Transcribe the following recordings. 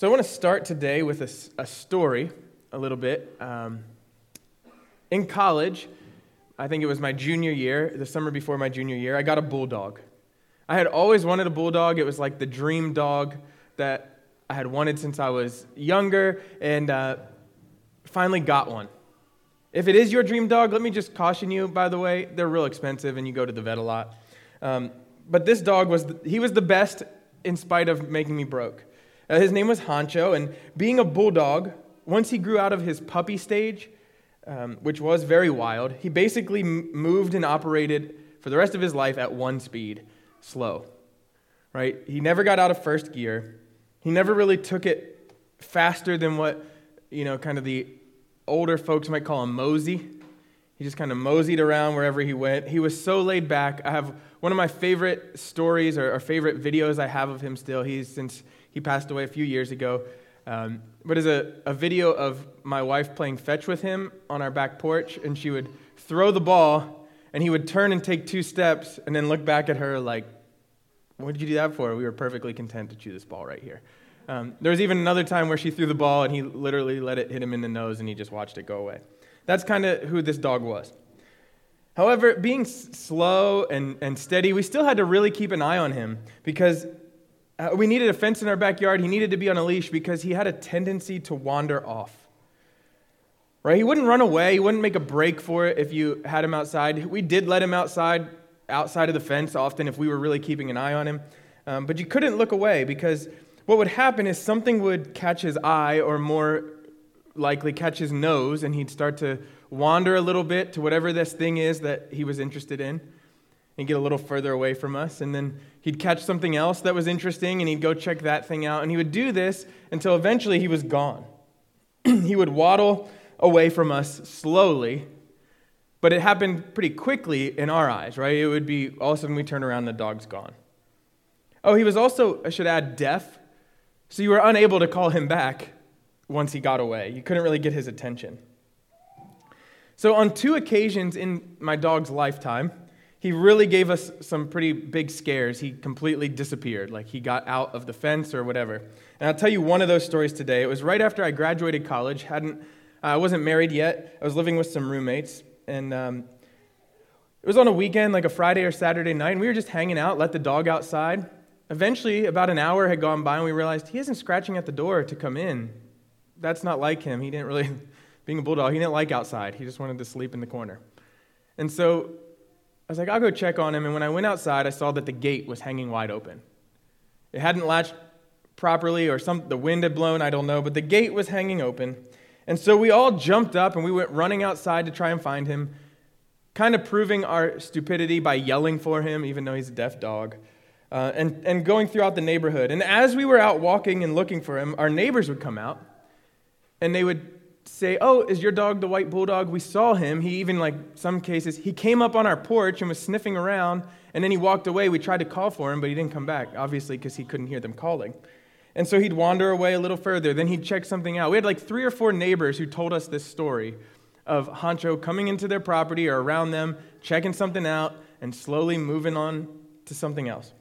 So I want to start today with a story a little bit. In college, I think it was my junior year, the summer before my junior year, I got a bulldog. I had always wanted a bulldog. It was like the dream dog that I had wanted since I was younger, and finally got one. If it is your dream dog, let me just caution you, by the way, they're real expensive and you go to the vet a lot. But this dog was the best in spite of making me broke. His name was Hancho, and being a bulldog, once he grew out of his puppy stage, which was very wild, he basically moved and operated for the rest of his life at one speed, slow. Right? He never got out of first gear. He never really took it faster than what, kind of the older folks might call a mosey. He just kind of moseyed around wherever he went. He was so laid back. I have one of my favorite stories or favorite videos I have of him still. Since he passed away a few years ago. But is a video of my wife playing fetch with him on our back porch, and she would throw the ball, and he would turn and take 2 steps, and then look back at her like, what did you do that for? We were perfectly content to chew this ball right here. There was even another time where she threw the ball, and he literally let it hit him in the nose, and he just watched it go away. That's kind of who this dog was. However, being slow and steady, we still had to really keep an eye on him because we needed a fence in our backyard. He needed to be on a leash because he had a tendency to wander off. Right? He wouldn't run away. He wouldn't make a break for it if you had him outside. We did let him outside of the fence often if we were really keeping an eye on him. But you couldn't look away because what would happen is something would catch his eye, or more likely catch his nose, and he'd start to wander a little bit to whatever this thing is that he was interested in and get a little further away from us. And then he'd catch something else that was interesting, and he'd go check that thing out. And he would do this until eventually he was gone. He would waddle away from us slowly, but it happened pretty quickly in our eyes, right? It would be all of a sudden we turn around and the dog's gone. Oh, he was also, I should add, deaf. So you were unable to call him back once he got away. You couldn't really get his attention. So on 2 occasions in my dog's lifetime, he really gave us some pretty big scares. He completely disappeared, like he got out of the fence or whatever. And I'll tell you one of those stories today. It was right after I graduated college. I wasn't married yet. I was living with some roommates. And it was on a weekend, like a Friday or Saturday night, and we were just hanging out, let the dog outside. Eventually, about an hour had gone by, and we realized he isn't scratching at the door to come in. That's not like him. He didn't really, being a bulldog, he didn't like outside. He just wanted to sleep in the corner. And so I was like, I'll go check on him. And when I went outside, I saw that the gate was hanging wide open. It hadn't latched properly, or the wind had blown, I don't know, but the gate was hanging open. And so we all jumped up and we went running outside to try and find him, kind of proving our stupidity by yelling for him, even though he's a deaf dog, and going throughout the neighborhood. And as we were out walking and looking for him, our neighbors would come out, and they would say, oh, is your dog the white bulldog? We saw him. He even, some cases, he came up on our porch and was sniffing around, and then he walked away. We tried to call for him, but he didn't come back, obviously, because he couldn't hear them calling. And so he'd wander away a little further. Then he'd check something out. We had 3 or 4 neighbors who told us this story of Hancho coming into their property or around them, checking something out, and slowly moving on to something else.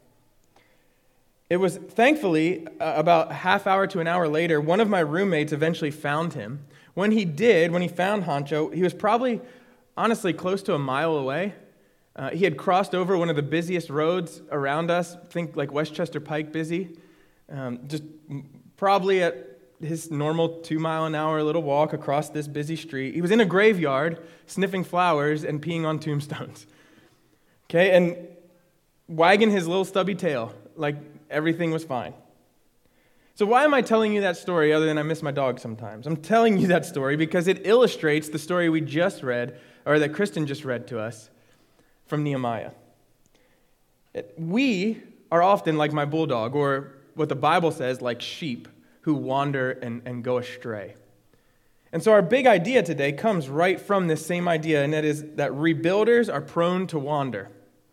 It was, thankfully, about a half hour to an hour later, one of my roommates eventually found him. When he found Hancho, he was probably, honestly, close to a mile away. He had crossed over one of the busiest roads around us, think like Westchester Pike busy, just probably at his normal 2-mile-an-hour little walk across this busy street. He was in a graveyard, sniffing flowers and peeing on tombstones. Okay, and wagging his little stubby tail like everything was fine. So why am I telling you that story other than I miss my dog sometimes? I'm telling you that story because it illustrates the story we just read, or that Kristen just read to us from Nehemiah. We are often like my bulldog, or what the Bible says, like sheep who wander and go astray. And so our big idea today comes right from this same idea, and that is that rebuilders are prone to wander.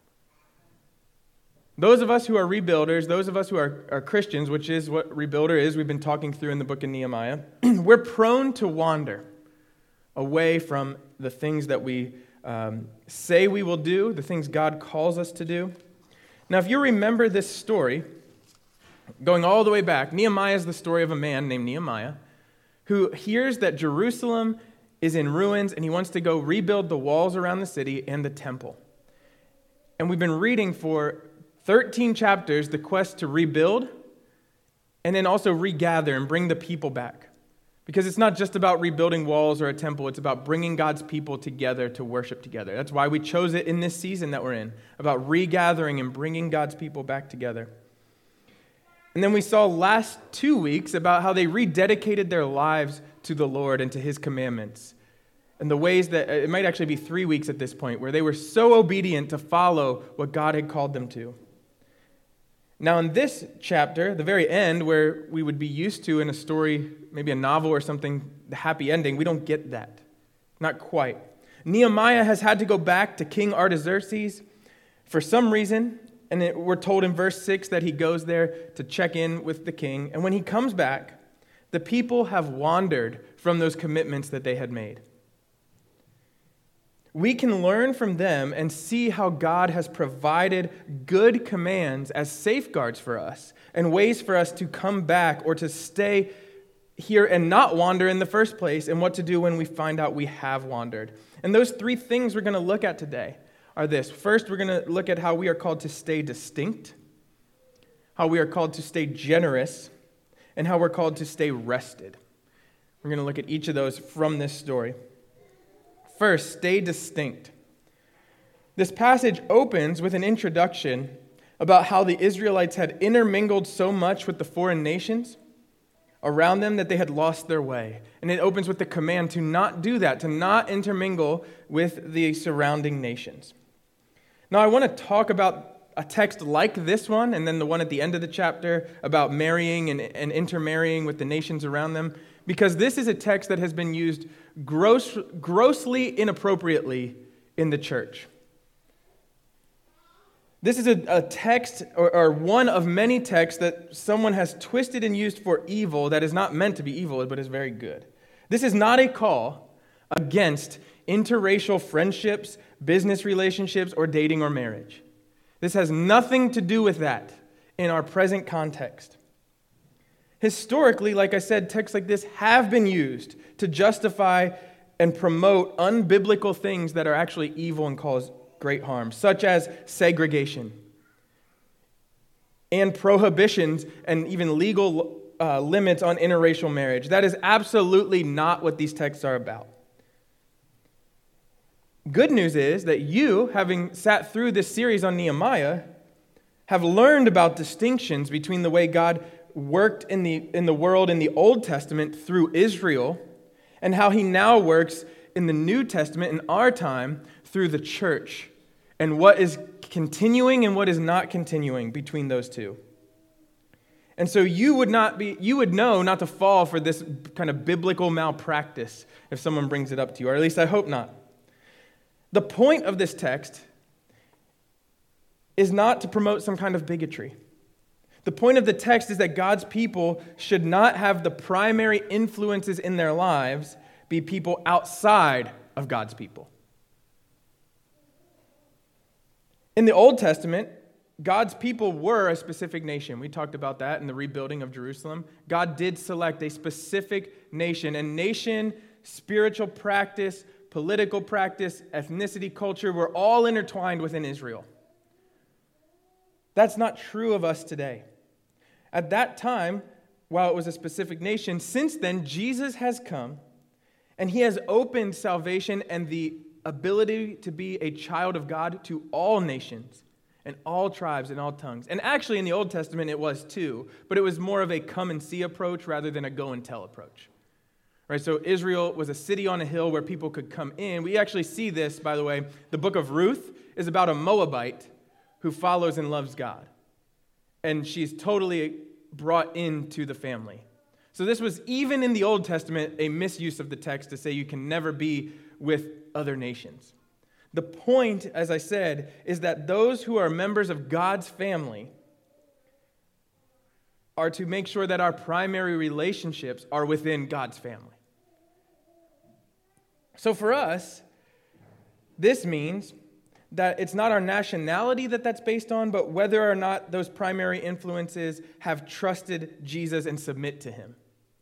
Those of us who are rebuilders, those of us who are Christians, which is what rebuilder is, we've been talking through in the book of Nehemiah, we're prone to wander away from the things that we say we will do, the things God calls us to do. Now, if you remember this story, Going all the way back, Nehemiah is the story of a man named Nehemiah who hears that Jerusalem is in ruins and he wants to go rebuild the walls around the city and the temple. And we've been reading for 13 chapters the quest to rebuild and then also regather and bring the people back. Because it's not just about rebuilding walls or a temple, it's about bringing God's people together to worship together. That's why we chose it in this season that we're in, about regathering and bringing God's people back together. And then we saw last 2 weeks about how they rededicated their lives to the Lord and to His commandments. And the ways that, it might actually be 3 weeks at this point, where they were so obedient to follow what God had called them to. Now in this chapter, the very end, where we would be used to in a story, maybe a novel or something, the happy ending, we don't get that. Not quite. Nehemiah has had to go back to King Artaxerxes for some reason, and we're told in verse 6 that he goes there to check in with the king. And when he comes back, the people have wandered from those commitments that they had made. We can learn from them and see how God has provided good commands as safeguards for us and ways for us to come back or to stay here and not wander in the first place, and what to do when we find out we have wandered. And those 3 things we're going to look at today are this. First, we're going to look at how we are called to stay distinct, how we are called to stay generous, and how we're called to stay rested. We're going to look at each of those from this story. First, stay distinct. This passage opens with an introduction about how the Israelites had intermingled so much with the foreign nations around them that they had lost their way. And it opens with the command to not do that, to not intermingle with the surrounding nations. Now, I want to talk about a text like this one, and then the one at the end of the chapter about marrying and intermarrying with the nations around them, because this is a text that has been used grossly inappropriately in the church. This is a text, or one of many texts that someone has twisted and used for evil that is not meant to be evil, but is very good. This is not a call against interracial friendships, business relationships, or dating or marriage. This has nothing to do with that in our present context. Historically, like I said, texts like this have been used to justify and promote unbiblical things that are actually evil and cause great harm, such as segregation and prohibitions and even legal limits on interracial marriage. That is absolutely not what these texts are about. Good news is that you, having sat through this series on Nehemiah, have learned about distinctions between the way God worked in the world in the Old Testament through Israel and how He now works in the New Testament in our time through the church, and what is continuing and what is not continuing between those two. And so you would know not to fall for this kind of biblical malpractice if someone brings it up to you, or at least I hope not. The point of this text is not to promote some kind of bigotry. The point of the text is that God's people should not have the primary influences in their lives be people outside of God's people. In the Old Testament, God's people were a specific nation. We talked about that in the rebuilding of Jerusalem. God did select a specific nation, and nation, spiritual practice, political practice, ethnicity, culture were all intertwined within Israel. That's not true of us today. At that time, while it was a specific nation, since then, Jesus has come, and He has opened salvation and the ability to be a child of God to all nations and all tribes and all tongues. And actually, in the Old Testament, it was too, but it was more of a come and see approach rather than a go and tell approach. Right, so Israel was a city on a hill where people could come in. We actually see this, by the way. The book of Ruth is about a Moabite who follows and loves God. And she's totally brought into the family. So this was, even in the Old Testament, a misuse of the text to say you can never be with other nations. The point, as I said, is that those who are members of God's family are to make sure that our primary relationships are within God's family. So for us, this means that it's not our nationality that's based on, but whether or not those primary influences have trusted Jesus and submit to him.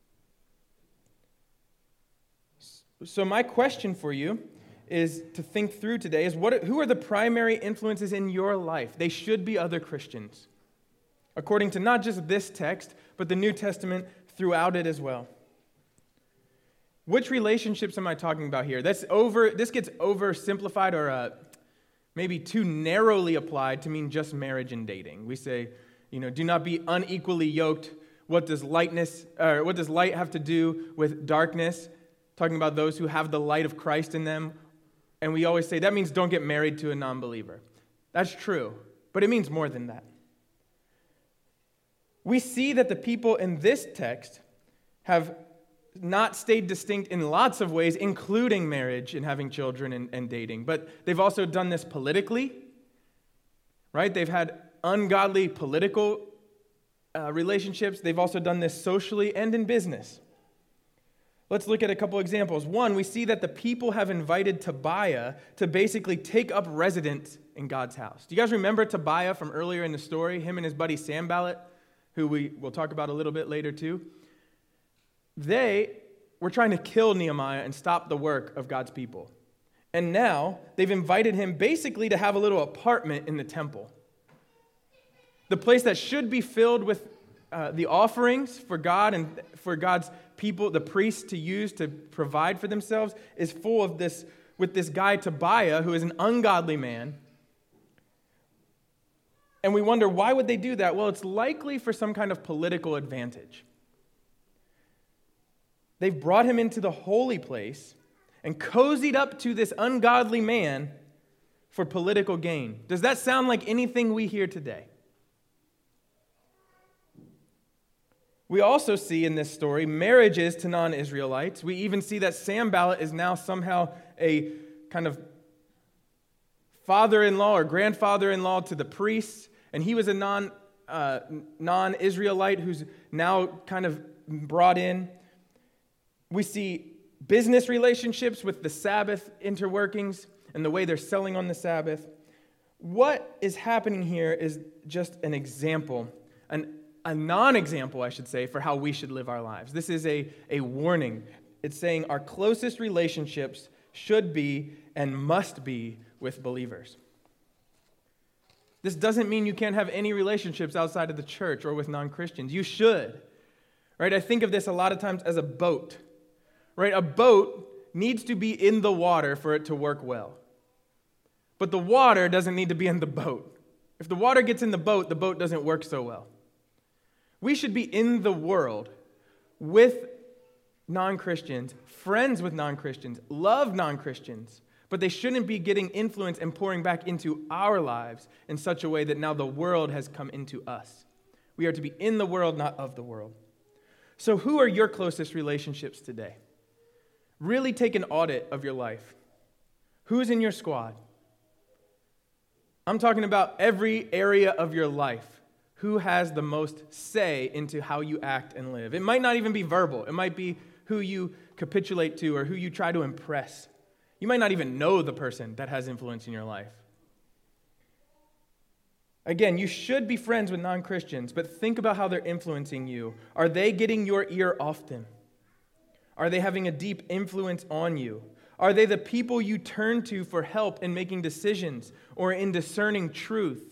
So my question for you is to think through today is who are the primary influences in your life? They should be other Christians, according to not just this text, but the New Testament throughout it as well. Which relationships am I talking about here? This gets oversimplified or maybe too narrowly applied to mean just marriage and dating. We say, do not be unequally yoked. What does light have to do with darkness? Talking about those who have the light of Christ in them. And we always say that means don't get married to a non-believer. That's true, but it means more than that. We see that the people in this text have not stayed distinct in lots of ways, including marriage and having children and dating. But they've also done this politically, right? They've had ungodly political relationships. They've also done this socially and in business. Let's look at a couple examples. One, we see that the people have invited Tobiah to basically take up residence in God's house. Do you guys remember Tobiah from earlier in the story? Him and his buddy Sanballat, who we will talk about a little bit later too. They were trying to kill Nehemiah and stop the work of God's people. And now they've invited him basically to have a little apartment in the temple. The place that should be filled with the offerings for God and for God's people, the priests to use to provide for themselves, is full of this, with this guy Tobiah, who is an ungodly man. And we wonder, why would they do that? Well, it's likely for some kind of political advantage. They've brought him into the holy place and cozied up to this ungodly man for political gain. Does that sound like anything we hear today? We also see in this story marriages to non-Israelites. We even see that Sanballat is now somehow a kind of father-in-law or grandfather-in-law to the priests, and he was a non-Israelite who's now kind of brought in. We see business relationships with the Sabbath interworkings and the way they're selling on the Sabbath. What is happening here is just an example, a non-example, I should say, for how we should live our lives. This is a warning. It's saying our closest relationships should be and must be with believers. This doesn't mean you can't have any relationships outside of the church or with non-Christians. You should, right? I think of this a lot of times as a boat, right? A boat needs to be in the water for it to work well. But the water doesn't need to be in the boat. If the water gets in the boat doesn't work so well. We should be in the world with non-Christians, friends with non-Christians, love non-Christians, but they shouldn't be getting influence and pouring back into our lives in such a way that now the world has come into us. We are to be in the world, not of the world. So who are your closest relationships today? Really take an audit of your life. Who's in your squad? I'm talking about every area of your life. Who has the most say into how you act and live? It might not even be verbal. It might be who you capitulate to or who you try to impress. You might not even know the person that has influence in your life. Again, you should be friends with non-Christians, but think about how they're influencing you. Are they getting your ear often? Are they having a deep influence on you? Are they the people you turn to for help in making decisions or in discerning truth?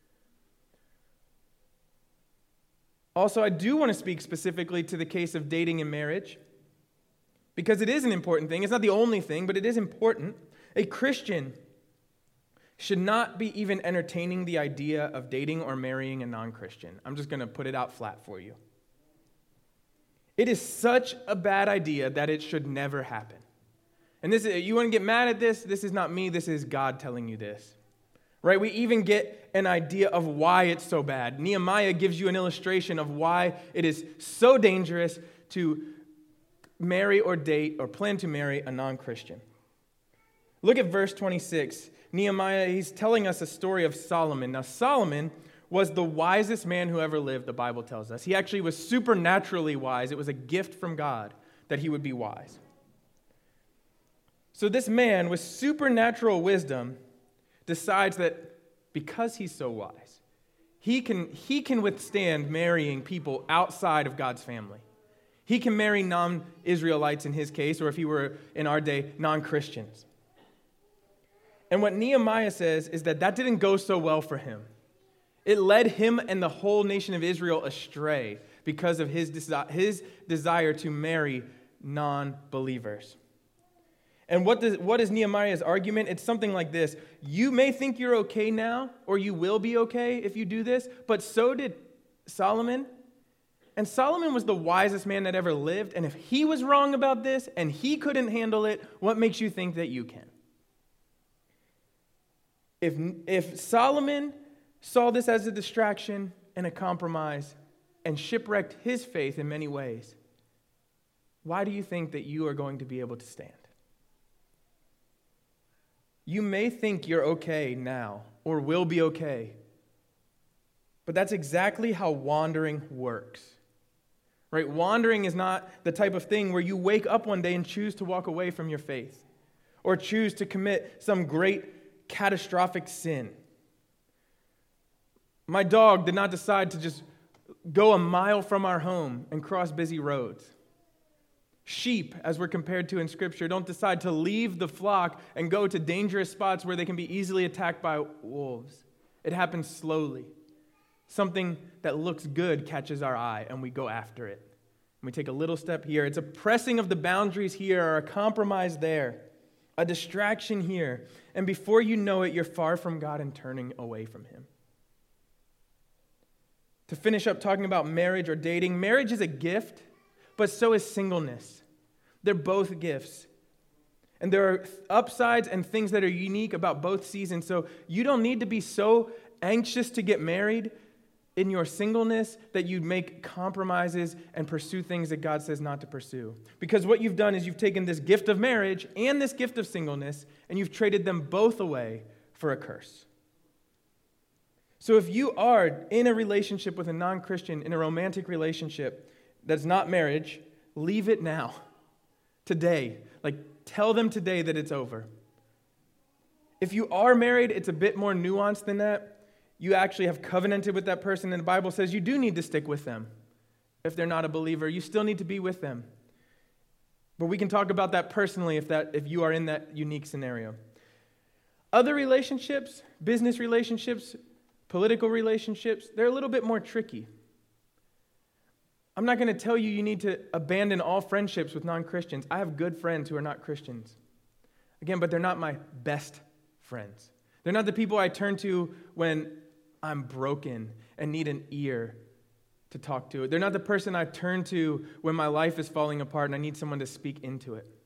Also, I do want to speak specifically to the case of dating and marriage, because it is an important thing. It's not the only thing, but it is important. A Christian should not be even entertaining the idea of dating or marrying a non-Christian. I'm just going to put it out flat for you. It is such a bad idea that it should never happen. And you want to get mad at this? This is not me. This is God telling you this. Right? We even get an idea of why it's so bad. Nehemiah gives you an illustration of why it is so dangerous to marry or date or plan to marry a non-Christian. Look at verse 26. Nehemiah, he's telling us a story of Solomon. Now, Solomon was the wisest man who ever lived, the Bible tells us. He actually was supernaturally wise. It was a gift from God that he would be wise. So this man with supernatural wisdom decides that because he's so wise, he can withstand marrying people outside of God's family. He can marry non-Israelites in his case, or if he were in our day, non-Christians. And what Nehemiah says is that didn't go so well for him. It led him and the whole nation of Israel astray because of his desire to marry non-believers. And what is Nehemiah's argument? It's something like this. You may think you're okay now, or you will be okay if you do this, but so did Solomon. And Solomon was the wisest man that ever lived, and if he was wrong about this and he couldn't handle it, what makes you think that you can? If Solomon saw this as a distraction and a compromise and shipwrecked his faith in many ways, why do you think that you are going to be able to stand? You may think you're okay now or will be okay, but that's exactly how wandering works. Right? Wandering is not the type of thing where you wake up one day and choose to walk away from your faith or choose to commit some great catastrophic sin. My dog did not decide to just go a mile from our home and cross busy roads. Sheep, as we're compared to in Scripture, don't decide to leave the flock and go to dangerous spots where they can be easily attacked by wolves. It happens slowly. Something that looks good catches our eye, and we go after it. And we take a little step here. It's a pressing of the boundaries here, or a compromise there, a distraction here. And before you know it, you're far from God and turning away from Him. To finish up talking about marriage or dating, marriage is a gift, but so is singleness. They're both gifts. And there are upsides and things that are unique about both seasons. So you don't need to be so anxious to get married in your singleness that you make compromises and pursue things that God says not to pursue. Because what you've done is you've taken this gift of marriage and this gift of singleness, and you've traded them both away for a curse. So if you are in a relationship with a non-Christian, in a romantic relationship that's not marriage, leave it now. Today. Tell them today that it's over. If you are married, it's a bit more nuanced than that. You actually have covenanted with that person, and the Bible says you do need to stick with them. If they're not a believer, you still need to be with them. But we can talk about that personally if you are in that unique scenario. Other relationships, business relationships, political relationships, they're a little bit more tricky. I'm not going to tell you you need to abandon all friendships with non-Christians. I have good friends who are not Christians. Again, but they're not my best friends. They're not the people I turn to when I'm broken and need an ear to talk to. They're not the person I turn to when my life is falling apart and I need someone to speak into it.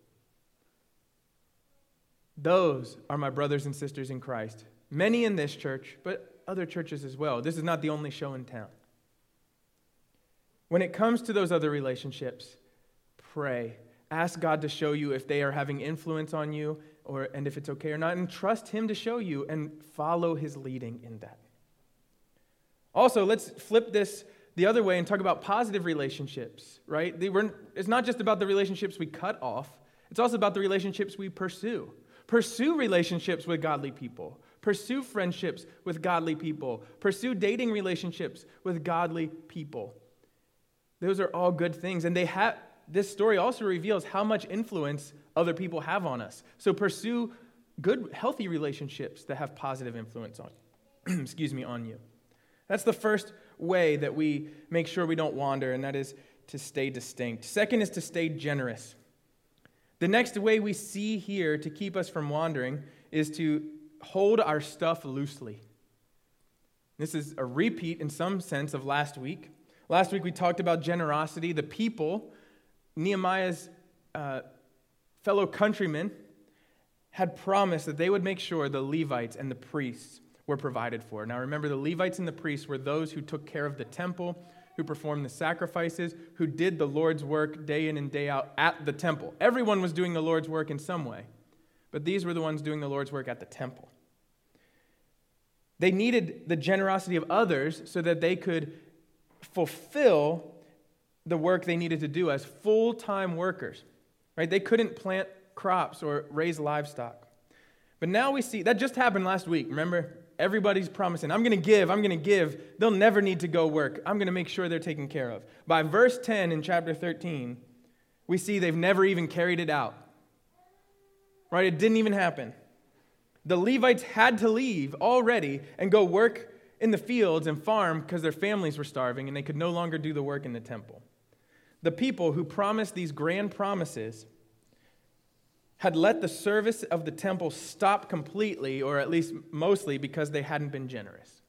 Those are my brothers and sisters in Christ. Many in this church, but other churches as well. This is not the only show in town. When it comes to those other relationships, pray. Ask God to show you if they are having influence on you and if it's okay or not, and trust Him to show you and follow His leading in that. Also, let's flip this the other way and talk about positive relationships, right? It's not just about the relationships we cut off. It's also about the relationships we pursue. Pursue relationships with godly people. Pursue friendships with godly people. Pursue dating relationships with godly people. Those are all good things, and this story also reveals how much influence other people have on us. So pursue good, healthy relationships that have positive influence on you. That's the first way that we make sure we don't wander, and that is to stay distinct. Second is to stay generous. The next way we see here to keep us from wandering is to hold our stuff loosely. This is a repeat in some sense of last week. Last week we talked about generosity. The people, Nehemiah's fellow countrymen, had promised that they would make sure the Levites and the priests were provided for. Now remember, the Levites and the priests were those who took care of the temple, who performed the sacrifices, who did the Lord's work day in and day out at the temple. Everyone was doing the Lord's work in some way, but these were the ones doing the Lord's work at the temple. They needed the generosity of others so that they could fulfill the work they needed to do as full-time workers, right? They couldn't plant crops or raise livestock. But now we see, that just happened last week, remember? Everybody's promising, I'm going to give. They'll never need to go work. I'm going to make sure they're taken care of. By verse 10 in chapter 13, we see they've never even carried it out. Right? It didn't even happen. The Levites had to leave already and go work in the fields and farm because their families were starving and they could no longer do the work in the temple. The people who promised these grand promises had let the service of the temple stop completely, or at least mostly, because they hadn't been generous.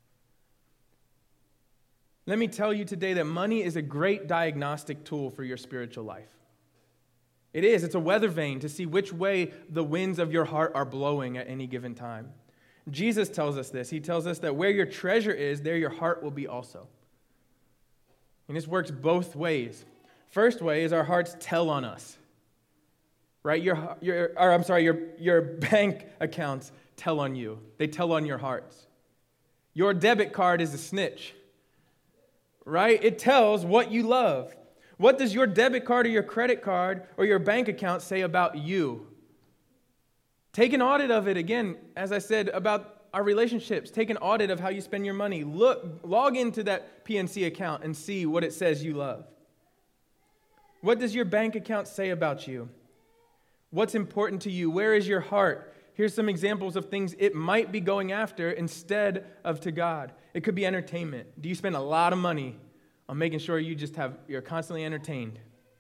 Let me tell you today that money is a great diagnostic tool for your spiritual life. It is. It's a weather vane to see which way the winds of your heart are blowing at any given time. Jesus tells us this. He tells us that where your treasure is, there your heart will be also. And this works both ways. First way is our hearts tell on us. Right? Your bank accounts tell on you. They tell on your hearts. Your debit card is a snitch. Right? It tells what you love. What does your debit card or your credit card or your bank account say about you? Take an audit of it again, as I said, about our relationships. Take an audit of how you spend your money. Log into that PNC account and see what it says you love. What does your bank account say about you? What's important to you? Where is your heart? Here's some examples of things it might be going after instead of to God. It could be entertainment. Do you spend a lot of money on making sure you're constantly entertained?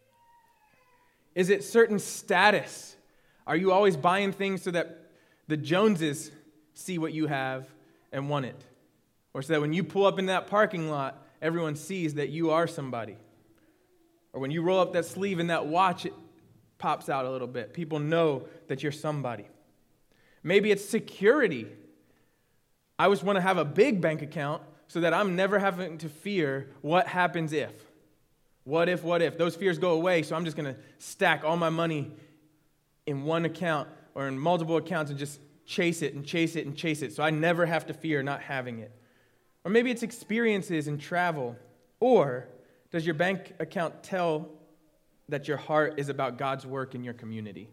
Is it certain status? Are you always buying things so that the Joneses see what you have and want it? Or so that when you pull up in that parking lot, everyone sees that you are somebody? Or when you roll up that sleeve and that watch, it pops out a little bit. People know that you're somebody. Maybe it's security. I always want to have a big bank account so that I'm never having to fear what happens if. What if? Those fears go away, so I'm just going to stack all my money in one account or in multiple accounts and just chase it and chase it and chase it so I never have to fear not having it. Or maybe it's experiences and travel. Or does your bank account tell that your heart is about God's work in your community?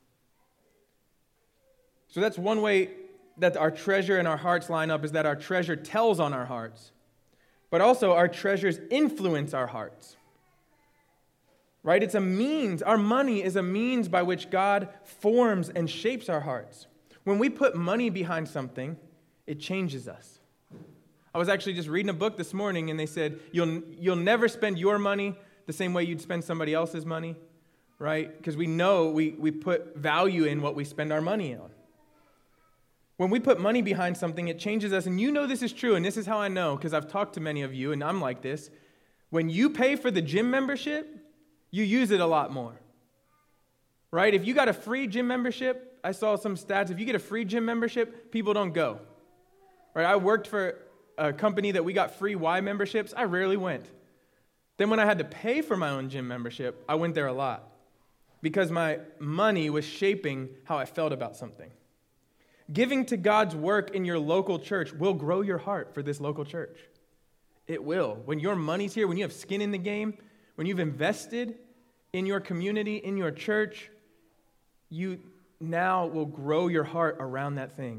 So that's one way that our treasure and our hearts line up, is that our treasure tells on our hearts. But also our treasures influence our hearts. Right? It's a means. Our money is a means by which God forms and shapes our hearts. When we put money behind something, it changes us. I was actually just reading a book this morning, and they said, you'll never spend your money the same way you'd spend somebody else's money, right? Because we know we put value in what we spend our money on. When we put money behind something, it changes us. And you know this is true, and this is how I know, because I've talked to many of you, and I'm like this. When you pay for the gym membership, you use it a lot more, right? If you got a free gym membership, I saw some stats. If you get a free gym membership, people don't go, right? I worked for a company that we got free Y memberships. I rarely went. Then when I had to pay for my own gym membership, I went there a lot because my money was shaping how I felt about something. Giving to God's work in your local church will grow your heart for this local church. It will. When your money's here, when you have skin in the game, when you've invested in your community, in your church, you now will grow your heart around that thing.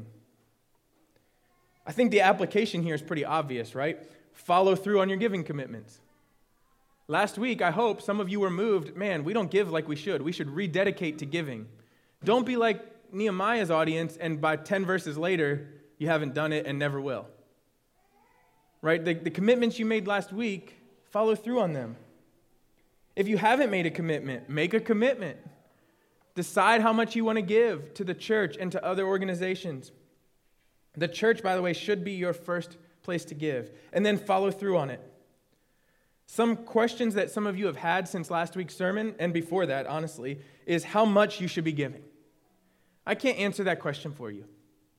I think the application here is pretty obvious, right? Follow through on your giving commitments. Last week, I hope some of you were moved. Man, we don't give like we should. We should rededicate to giving. Don't be like Nehemiah's audience, and by 10 verses later, you haven't done it and never will. Right? The commitments you made last week, follow through on them. If you haven't made a commitment, make a commitment. Decide how much you want to give to the church and to other organizations. The church, by the way, should be your first place to give. And then follow through on it. Some questions that some of you have had since last week's sermon, and before that, honestly, is how much you should be giving. I can't answer that question for you.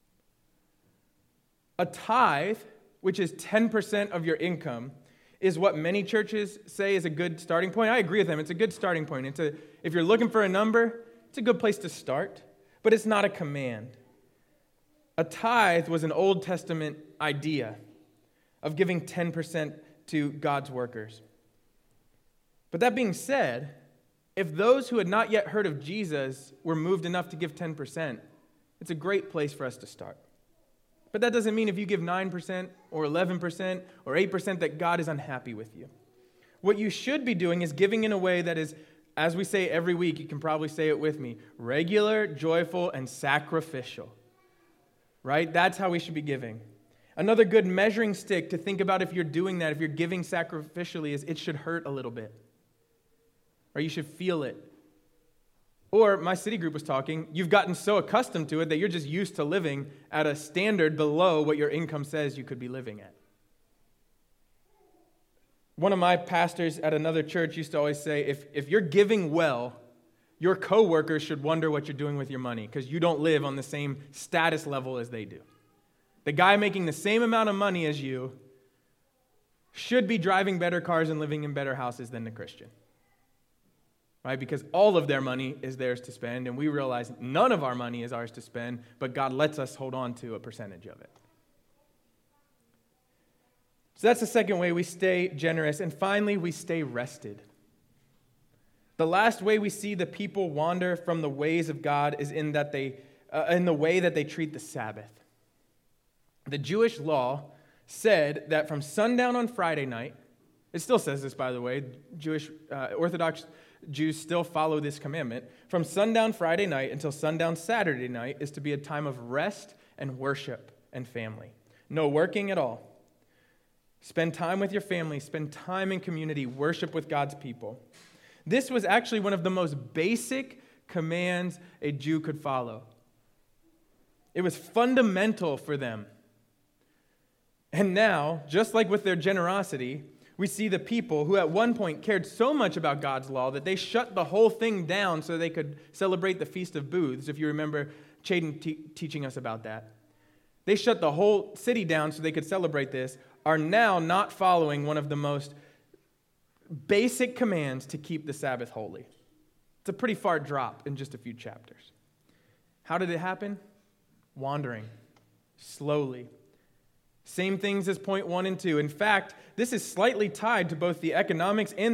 A tithe, which is 10% of your income, is what many churches say is a good starting point. I agree with them. It's a good starting point. If you're looking for a number, it's a good place to start, but it's not a command. A tithe was an Old Testament idea of giving 10% to God's workers. But that being said, if those who had not yet heard of Jesus were moved enough to give 10%, It's a great place for us to start. But that doesn't mean if you give 9% or 11% or 8% that God is unhappy with you. What you should be doing is giving in a way that is, as we say every week, you can probably say it with me, regular, joyful, and sacrificial. Right? That's how we should be giving. Another good measuring stick to think about if you're doing that, if you're giving sacrificially, is it should hurt a little bit. Or you should feel it. Or my city group was talking, you've gotten so accustomed to it that you're just used to living at a standard below what your income says you could be living at. One of my pastors at another church used to always say, if you're giving well, your coworkers should wonder what you're doing with your money because you don't live on the same status level as they do. The guy making the same amount of money as you should be driving better cars and living in better houses than the Christian. Right? Because all of their money is theirs to spend, and we realize none of our money is ours to spend, but God lets us hold on to a percentage of it. So that's the second way we stay generous. And finally, we stay rested. The last way we see the people wander from the ways of God is in the way that they treat the Sabbath. The Jewish law said that from sundown on Friday night, it still says this, by the way, Jewish Orthodox Jews still follow this commandment. From sundown Friday night until sundown Saturday night is to be a time of rest and worship and family. No working at all. Spend time with your family. Spend time in community. Worship with God's people. This was actually one of the most basic commands a Jew could follow. It was fundamental for them. And now, just like with their generosity, we see the people who at one point cared so much about God's law that they shut the whole thing down so they could celebrate the Feast of Booths, if you remember Chaden teaching us about that. They shut the whole city down so they could celebrate this, are now not following one of the most basic commands to keep the Sabbath holy. It's a pretty far drop in just a few chapters. How did it happen? Wandering, slowly. Same things as point 1 and 2. In fact, this is slightly tied to both the economics and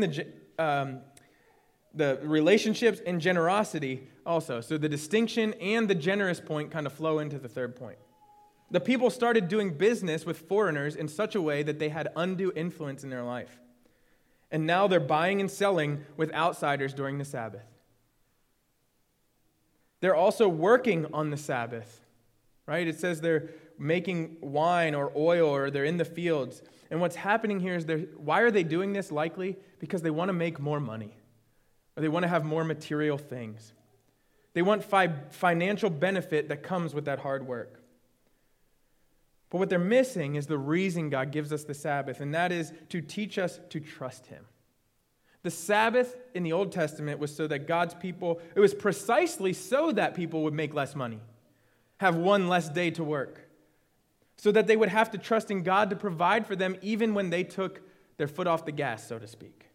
the relationships and generosity also. So the distinction and the generous point kind of flow into the third point. The people started doing business with foreigners in such a way that they had undue influence in their life. And now they're buying and selling with outsiders during the Sabbath. They're also working on the Sabbath, right? It says they're making wine or oil, or they're in the fields. And what's happening here is why are they doing this likely? Because they want to make more money, or they want to have more material things. They want financial benefit that comes with that hard work. But what they're missing is the reason God gives us the Sabbath, and that is to teach us to trust Him. The Sabbath in the Old Testament was so that God's people, it was precisely so that people would make less money, have one less day to work, so that they would have to trust in God to provide for them even when they took their foot off the gas, so to speak.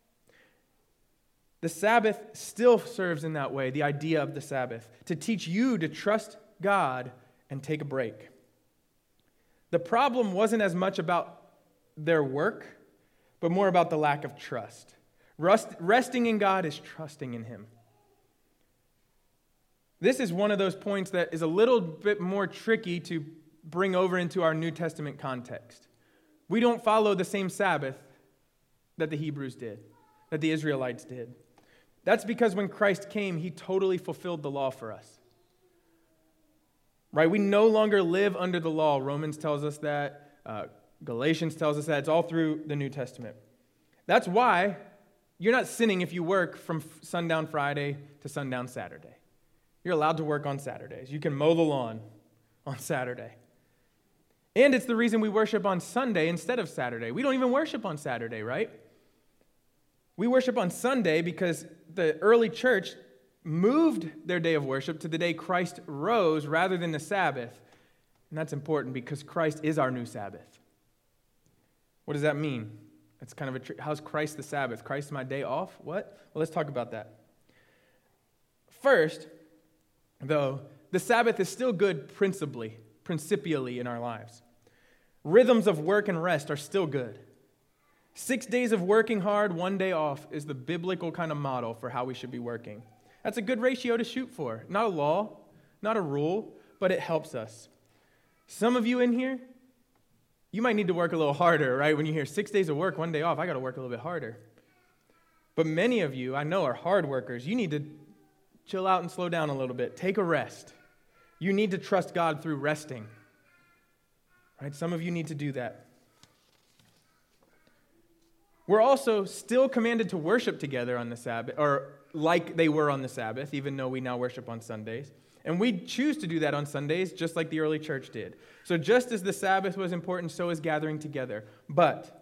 The Sabbath still serves in that way, the idea of the Sabbath, to teach you to trust God and take a break. The problem wasn't as much about their work, but more about the lack of trust. Resting in God is trusting in Him. This is one of those points that is a little bit more tricky to bring over into our New Testament context. We don't follow the same Sabbath that the Hebrews did, that the Israelites did. That's because when Christ came, He totally fulfilled the law for us. Right? We no longer live under the law. Romans tells us that. Galatians tells us that. It's all through the New Testament. That's why you're not sinning if you work from sundown Friday to sundown Saturday. You're allowed to work on Saturdays. You can mow the lawn on Saturday. And it's the reason we worship on Sunday instead of Saturday. We don't even worship on Saturday, right? We worship on Sunday because the early church moved their day of worship to the day Christ rose rather than the Sabbath. And that's important because Christ is our new Sabbath. What does that mean? It's kind of how's Christ the Sabbath? Christ is my day off? What? Well, let's talk about that. First, though, the Sabbath is still good principially in our lives. Rhythms of work and rest are still good. 6 days of working hard, 1 day off is the biblical kind of model for how we should be working. That's a good ratio to shoot for. Not a law, not a rule, but it helps us. Some of you in here, you might need to work a little harder, right? When you hear 6 days of work, 1 day off, I got to work a little bit harder. But many of you, I know, are hard workers. You need to chill out and slow down a little bit. Take a rest. You need to trust God through resting. Right? Some of you need to do that. We're also still commanded to worship together on the Sabbath, or like they were on the Sabbath, even though we now worship on Sundays. And we choose to do that on Sundays, just like the early church did. So just as the Sabbath was important, so is gathering together. But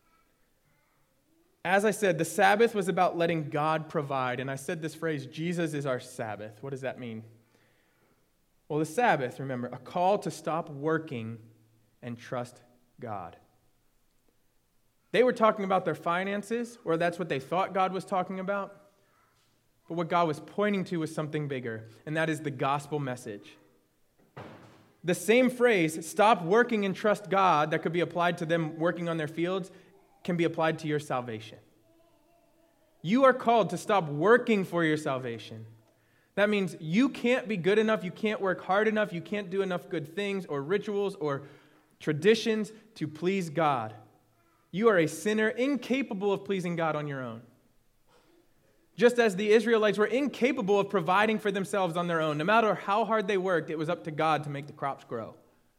as I said, the Sabbath was about letting God provide. And I said this phrase, Jesus is our Sabbath. What does that mean? Well, the Sabbath, remember, a call to stop working and trust God. They were talking about their finances, or that's what they thought God was talking about. But what God was pointing to was something bigger, and that is the gospel message. The same phrase, stop working and trust God, that could be applied to them working on their fields, can be applied to your salvation. You are called to stop working for your salvation. That means you can't be good enough, you can't work hard enough, you can't do enough good things or rituals or traditions to please God. You are a sinner incapable of pleasing God on your own. Just as the Israelites were incapable of providing for themselves on their own. No matter how hard they worked, it was up to God to make the crops grow.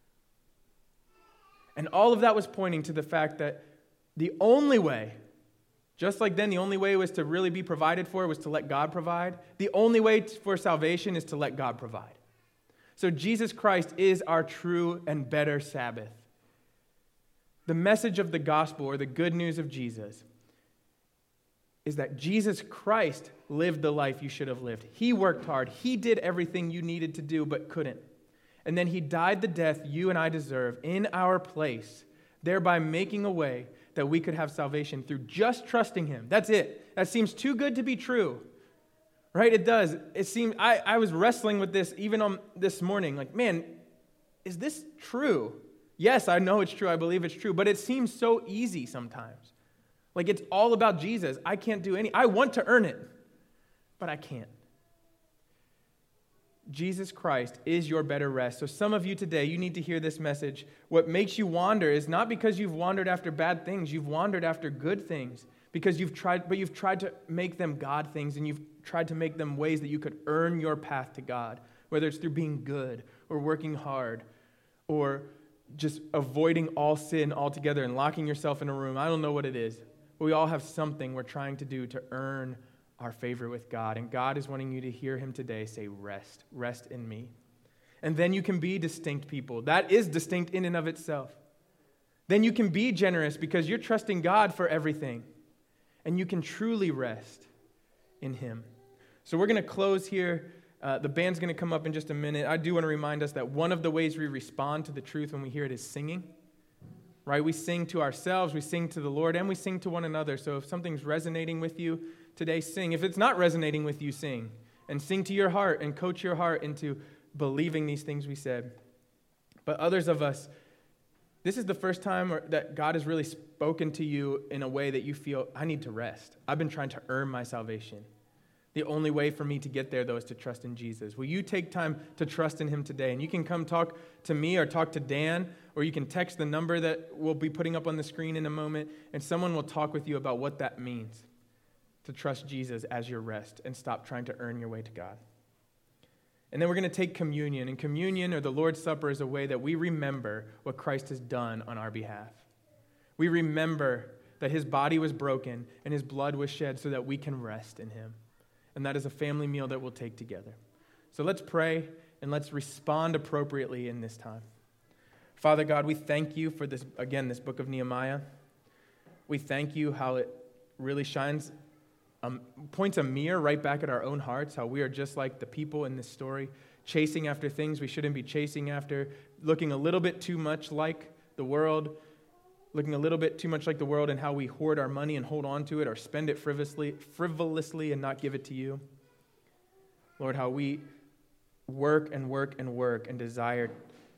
And all of that was pointing to the fact that the only way, just like then the only way was to really be provided for was to let God provide. The only way for salvation is to let God provide. So Jesus Christ is our true and better Sabbath. The message of the gospel, or the good news of Jesus, is that Jesus Christ lived the life you should have lived. He worked hard. He did everything you needed to do but couldn't. And then he died the death you and I deserve in our place, thereby making a way that we could have salvation through just trusting him. That's it. That seems too good to be true. Right? It does. It seemed I was wrestling with this even on this morning. Like, man, is this true? Yes, I know it's true. I believe it's true. But it seems so easy sometimes. Like it's all about Jesus. I can't do I want to earn it, but I can't. Jesus Christ is your better rest. So some of you today, you need to hear this message. What makes you wander is not because you've wandered after bad things. You've wandered after good things because you've tried to make them God things, and you've tried to make them ways that you could earn your path to God, whether it's through being good or working hard or just avoiding all sin altogether and locking yourself in a room. I don't know what it is. But we all have something we're trying to do to earn our favor with God. And God is wanting you to hear him today say, rest in me. And then you can be distinct people. That is distinct in and of itself. Then you can be generous because you're trusting God for everything. And you can truly rest in him. So we're going to close here. The band's going to come up in just a minute. I do want to remind us that one of the ways we respond to the truth when we hear it is singing. Right? We sing to ourselves, we sing to the Lord, and we sing to one another. So if something's resonating with you today, sing. If it's not resonating with you, sing. And sing to your heart and coach your heart into believing these things we said. But others of us, this is the first time that God has really spoken to you in a way that you feel, I need to rest. I've been trying to earn my salvation. The only way for me to get there, though, is to trust in Jesus. Will you take time to trust in him today? And you can come talk to me or talk to Dan, or you can text the number that we'll be putting up on the screen in a moment, and someone will talk with you about what that means to trust Jesus as your rest and stop trying to earn your way to God. And then we're going to take communion. And communion, or the Lord's Supper, is a way that we remember what Christ has done on our behalf. We remember that his body was broken and his blood was shed so that we can rest in him. And that is a family meal that we'll take together. So let's pray and let's respond appropriately in this time. Father God, we thank you for this, again, this book of Nehemiah. We thank you how it really shines, points a mirror right back at our own hearts, how we are just like the people in this story, chasing after things we shouldn't be chasing after, looking a little bit too much like the world, and how we hoard our money and hold on to it or spend it frivolously and not give it to you. Lord, how we work and desire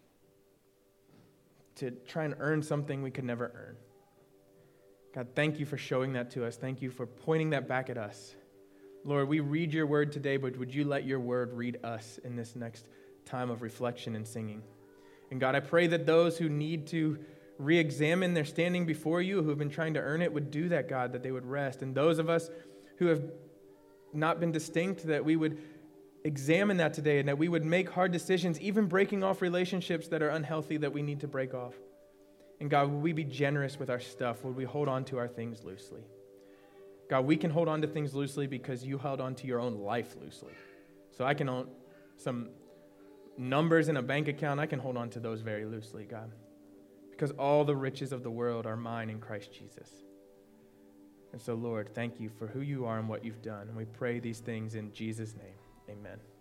to try and earn something we could never earn. God, thank you for showing that to us. Thank you for pointing that back at us. Lord, we read your word today, but would you let your word read us in this next time of reflection and singing. And God, I pray that those who need to re-examine their standing before you, who have been trying to earn it, would do that, God, that they would rest. And those of us who have not been distinct, that we would examine that today and that we would make hard decisions, even breaking off relationships that are unhealthy that we need to break off. And God, would we be generous with our stuff? Would we hold on to our things loosely? God, we can hold on to things loosely because you held on to your own life loosely. So I can own some numbers in a bank account. I can hold on to those very loosely, God, because all the riches of the world are mine in Christ Jesus. And so, Lord, thank you for who you are and what you've done. And we pray these things in Jesus' name. Amen.